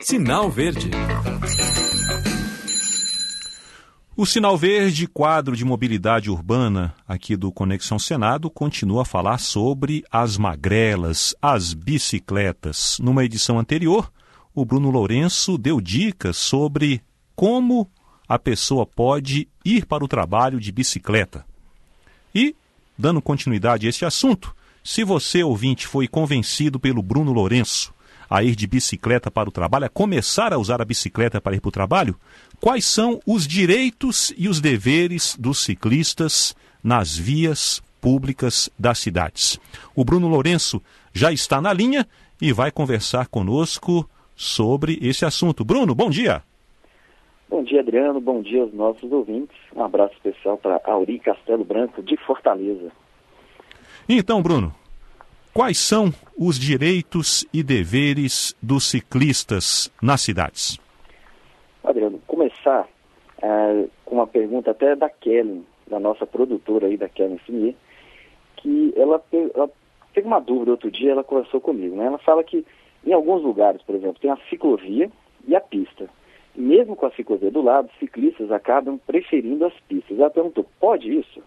Sinal Verde. O Sinal Verde, quadro de mobilidade urbana aqui do Conexão Senado, continua a falar sobre as magrelas, as bicicletas. Numa edição anterior, o Bruno Lourenço deu dicas sobre como a pessoa pode ir para o trabalho de bicicleta. E, dando continuidade a esse assunto, se você, ouvinte, foi convencido pelo Bruno Lourenço a ir de bicicleta para o trabalho, a começar a usar a bicicleta para ir para o trabalho, quais são os direitos e os deveres dos ciclistas nas vias públicas das cidades? O Bruno Lourenço já está na linha e vai conversar conosco sobre esse assunto. Bruno, bom dia. Bom dia, Adriano. Bom dia aos nossos ouvintes. Um abraço especial para Auri Castelo Branco, de Fortaleza. Então, Bruno, quais são os direitos e deveres dos ciclistas nas cidades? Adriano, começar com uma pergunta até da Kelly, da nossa produtora aí, da Kelly Finier, que ela teve uma dúvida outro dia, ela conversou comigo, né? Ela fala que em alguns lugares, por exemplo, tem a ciclovia e a pista. Mesmo com a ciclovia do lado, ciclistas acabam preferindo as pistas. Ela perguntou, pode isso?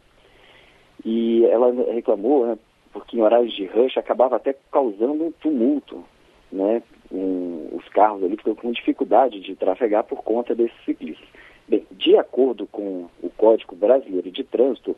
E ela reclamou, né, porque em horários de rush acabava até causando um tumulto, né? Os carros ali ficam com dificuldade de trafegar por conta desses ciclistas. Bem, de acordo com o Código Brasileiro de Trânsito,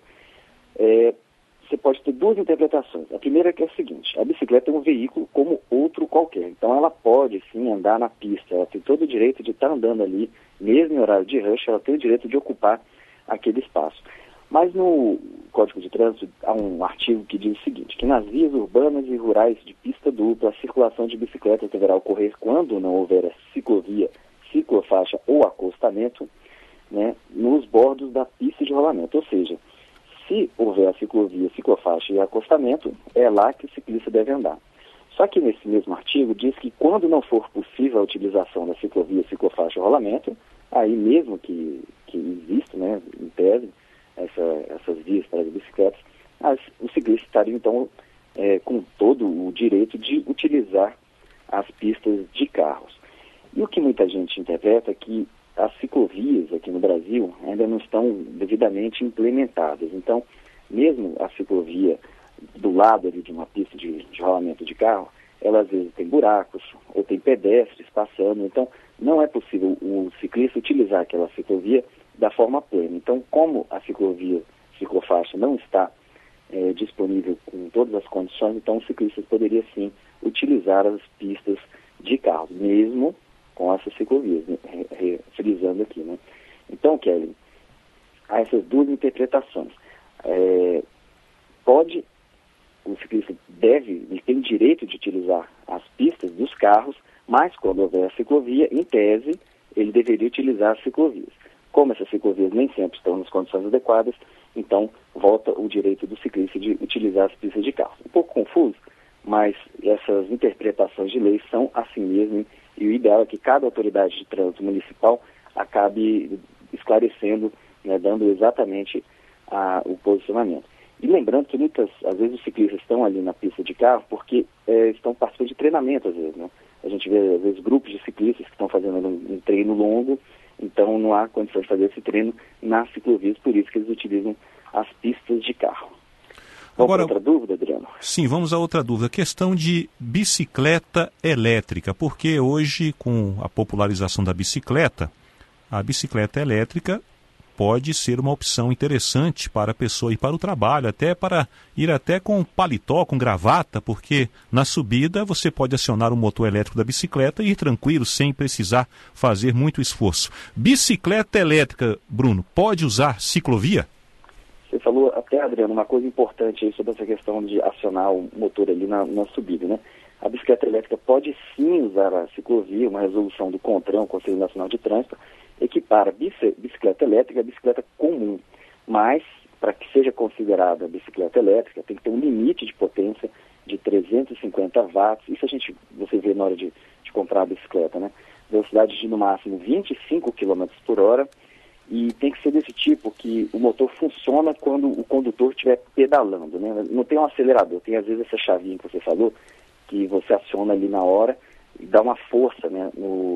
você pode ter duas interpretações. A primeira é a seguinte: a bicicleta é um veículo como outro qualquer. Então ela pode sim andar na pista, ela tem todo o direito de estar andando ali, mesmo em horário de rush, ela tem o direito de ocupar aquele espaço. Mas no Código de Trânsito há um artigo que diz o seguinte, que nas vias urbanas e rurais de pista dupla, a circulação de bicicletas deverá ocorrer quando não houver ciclovia, ciclofaixa ou acostamento, né, nos bordos da pista de rolamento. Ou seja, se houver a ciclovia, ciclofaixa e acostamento, é lá que o ciclista deve andar. Só que nesse mesmo artigo diz que quando não for possível a utilização da ciclovia, ciclofaixa e rolamento, aí mesmo que exista, né, em tese, essas vias para as bicicletas, os ciclistas estariam então com todo o direito de utilizar as pistas de carros. E o que muita gente interpreta é que as ciclovias aqui no Brasil ainda não estão devidamente implementadas. Então, mesmo a ciclovia do lado ali de uma pista de rolamento de carro, ela às vezes tem buracos ou tem pedestres passando. Então, não é possível o ciclista utilizar aquela ciclovia da forma plena. Então, como a ciclovia, ciclofaixa não está disponível com todas as condições, então os ciclistas poderiam sim utilizar as pistas de carro, mesmo com essas ciclovias, né? Frisando aqui, né? Então, Kelly, há essas duas interpretações. O ciclista ele tem direito de utilizar as pistas dos carros, mas quando houver a ciclovia, em tese, ele deveria utilizar as ciclovias. Como essas ciclovias nem sempre estão nas condições adequadas, então volta o direito do ciclista de utilizar as pistas de carro. Um pouco confuso, mas essas interpretações de lei são assim mesmo, e o ideal é que cada autoridade de trânsito municipal acabe esclarecendo, né, dando exatamente o posicionamento. E lembrando que às vezes os ciclistas estão ali na pista de carro porque estão participando de treinamento, às vezes, né? A gente vê, às vezes, grupos de ciclistas que estão fazendo um treino longo, então não há condições de fazer esse treino nas ciclovias, por isso que eles utilizam as pistas de carro. Agora, outra dúvida, Adriano? Sim, vamos a outra dúvida. A questão de bicicleta elétrica, porque hoje, com a popularização da bicicleta, a bicicleta elétrica pode ser uma opção interessante para a pessoa ir para o trabalho, até para ir até com paletó, com gravata, porque na subida você pode acionar o motor elétrico da bicicleta e ir tranquilo, sem precisar fazer muito esforço. Bicicleta elétrica, Bruno, pode usar ciclovia? Você falou até, Adriano, uma coisa importante aí sobre essa questão de acionar o motor ali na subida, né? A bicicleta elétrica pode sim usar a ciclovia, uma resolução do CONTRAN, Conselho Nacional de Trânsito, equipara a bicicleta elétrica a bicicleta comum, mas para que seja considerada bicicleta elétrica tem que ter um limite de potência de 350 watts, isso você vê na hora de comprar a bicicleta, né? Velocidade de no máximo 25 km por hora, e tem que ser desse tipo que o motor funciona quando o condutor estiver pedalando, né? Não tem um acelerador, tem às vezes essa chavinha que você falou, que você aciona ali na hora dar uma força, né,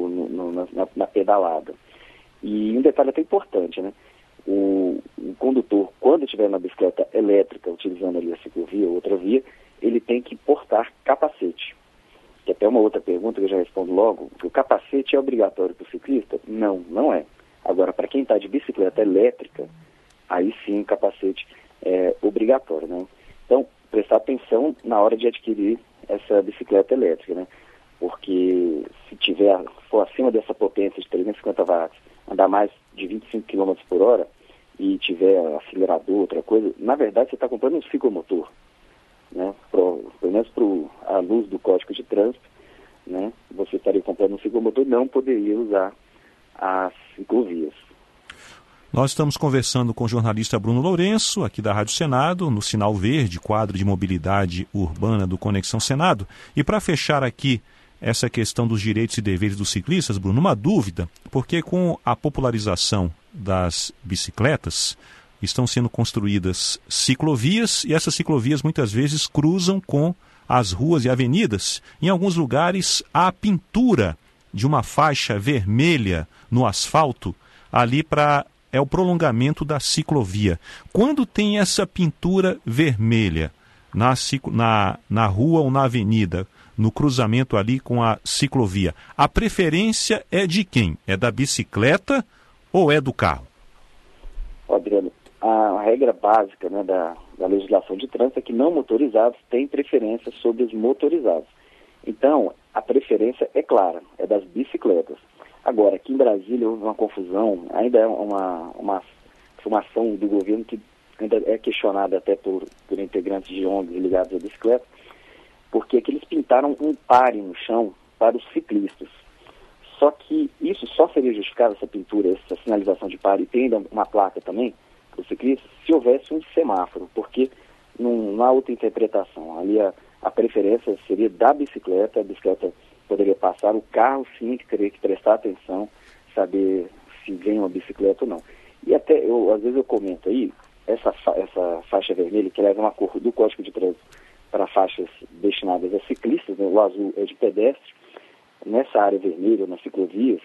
na pedalada. E um detalhe até importante, né? O condutor, quando estiver na bicicleta elétrica, utilizando ali a ciclovia ou outra via, ele tem que portar capacete. Que até uma outra pergunta que eu já respondo logo, o capacete é obrigatório para o ciclista? Não, não é. Agora, para quem está de bicicleta elétrica, aí sim o capacete é obrigatório, né? Então, prestar atenção na hora de adquirir essa bicicleta elétrica, né? Porque se for acima dessa potência de 350 watts, andar mais de 25 km por hora e tiver acelerador, outra coisa, na verdade você está comprando um ciclomotor, né? Pelo menos à luz do Código de Trânsito, né? Você estaria comprando um ciclomotor e não poderia usar as ciclovias. Nós estamos conversando com o jornalista Bruno Lourenço, aqui da Rádio Senado, no Sinal Verde, quadro de mobilidade urbana do Conexão Senado. E para fechar aqui essa questão dos direitos e deveres dos ciclistas, Bruno, uma dúvida, porque com a popularização das bicicletas, estão sendo construídas ciclovias e essas ciclovias muitas vezes cruzam com as ruas e avenidas. Em alguns lugares há a pintura de uma faixa vermelha no asfalto ali é o prolongamento da ciclovia. Quando tem essa pintura vermelha na rua ou na avenida, no cruzamento ali com a ciclovia, a preferência é de quem? É da bicicleta ou é do carro? Adriano, a regra básica, né, da legislação de trânsito é que não motorizados têm preferência sobre os motorizados. Então, a preferência é clara, é das bicicletas. Agora, aqui em Brasília houve uma confusão, ainda é uma ação do governo que ainda é questionada até por integrantes de ONGs ligados à bicicleta, porque aqui eles pintaram um pare no chão para os ciclistas. Só que isso só seria justificado, essa pintura, essa sinalização de pare, e tem ainda uma placa também para os ciclistas, se houvesse um semáforo, porque não há outra interpretação. Ali a preferência seria da bicicleta, a bicicleta poderia passar, o carro sim que teria que prestar atenção, saber se vem uma bicicleta ou não. E até, às vezes eu comento aí, essa faixa vermelha, que leva uma cor do Código de Trânsito para faixas destinadas a ciclistas, né? O azul é de pedestre, nessa área vermelha, nas ciclovias,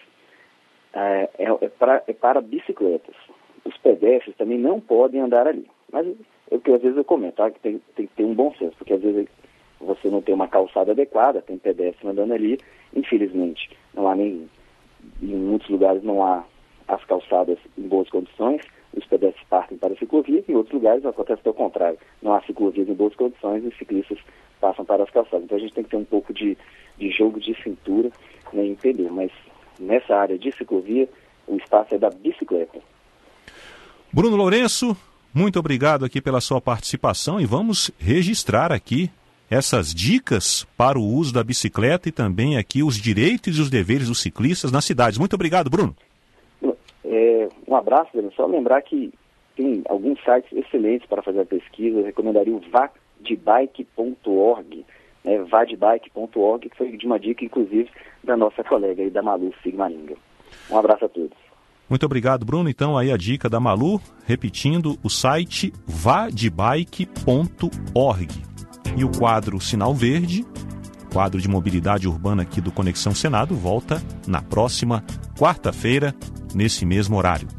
é para bicicletas. Os pedestres também não podem andar ali. Mas é o que às vezes eu comento, tá? Que tem que ter um bom senso, porque às vezes você não tem uma calçada adequada, tem pedestre andando ali, infelizmente, não há nem, em muitos lugares não há as calçadas em boas condições, os pedestres partem para a ciclovia, e em outros lugares acontece ao contrário, não há ciclovias em boas condições e os ciclistas passam para as calçadas. Então a gente tem que ter um pouco de jogo de cintura, né, entender, mas nessa área de ciclovia, o espaço é da bicicleta. Bruno Lourenço, muito obrigado aqui pela sua participação e vamos registrar aqui essas dicas para o uso da bicicleta e também aqui os direitos e os deveres dos ciclistas nas cidades. Muito obrigado, Bruno. Um abraço, Bruno. Só lembrar que tem alguns sites excelentes para fazer a pesquisa. Eu recomendaria o vadbike.org, né, vadbike.org, que foi de uma dica, inclusive, da nossa colega aí, da Malu Sigmaringa. Um abraço a todos. Muito obrigado, Bruno. Então, aí a dica da Malu, repetindo, o site vadbike.org. E o quadro Sinal Verde, quadro de mobilidade urbana aqui do Conexão Senado, volta na próxima quarta-feira, nesse mesmo horário.